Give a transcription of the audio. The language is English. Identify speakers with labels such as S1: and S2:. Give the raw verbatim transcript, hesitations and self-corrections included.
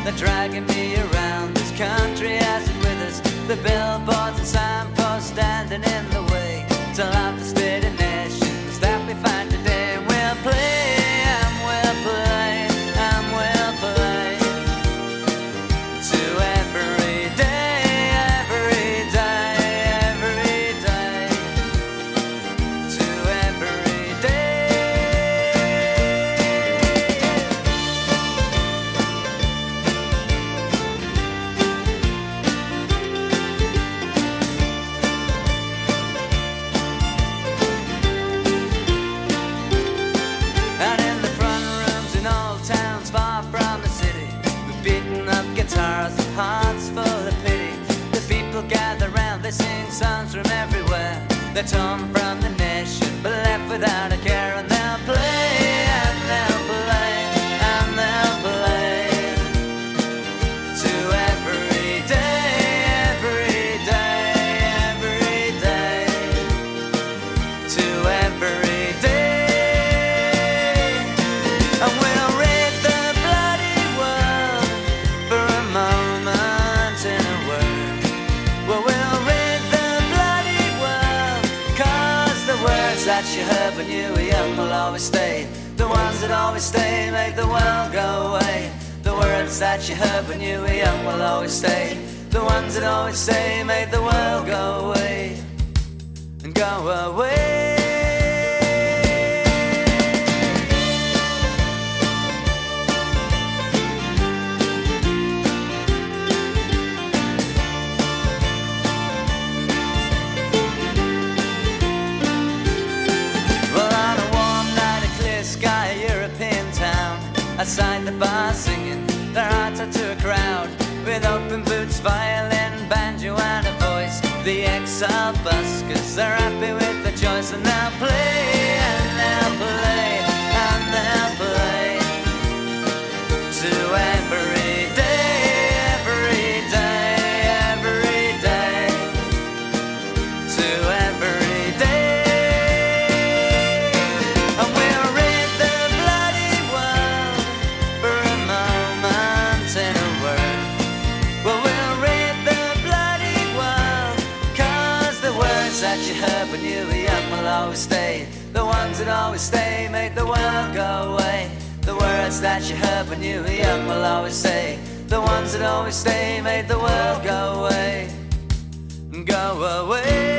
S1: They're dragging me around this country as it withers. The billboards and signposts standing in the way. To love the steady nations that we find today. We'll play and we'll play and we'll play to every day, every day, every day, to every day. And in the front rooms in old towns far from the city, we've beaten up guitars and hearts full of pity. The people gather round, they sing songs from everywhere. They're torn from the nation, but left without a care. And they'll play, and they'll play, and they'll play to every day, every day, every day, to every day. And we'll rid the bloody world for a moment in a word. Well, we'll rid the bloody world, 'cause the words that you heard when you were young will always stay. The ones that always stay make the world go away. The words that you heard when you were young will always stay. The ones that always stay make the world go away and go away. Well, on a warm night, a clear sky, a European town, outside the bar singing their hearts out to a crowd, with open boots, violin, banjo and a voice. The exile buskers, they're happy with the choice. And they'll play, and they'll play, and they'll play to every day, every day, every day, to every day. And we'll rid the bloody world for a moment in a word. Well, we'll rid the bloody world, 'cause the words that you heard when you were young will always stay. The ones that always stay make the world go away. The words that you heard when you were young will always stay. The ones that always stay make the world go away, go away.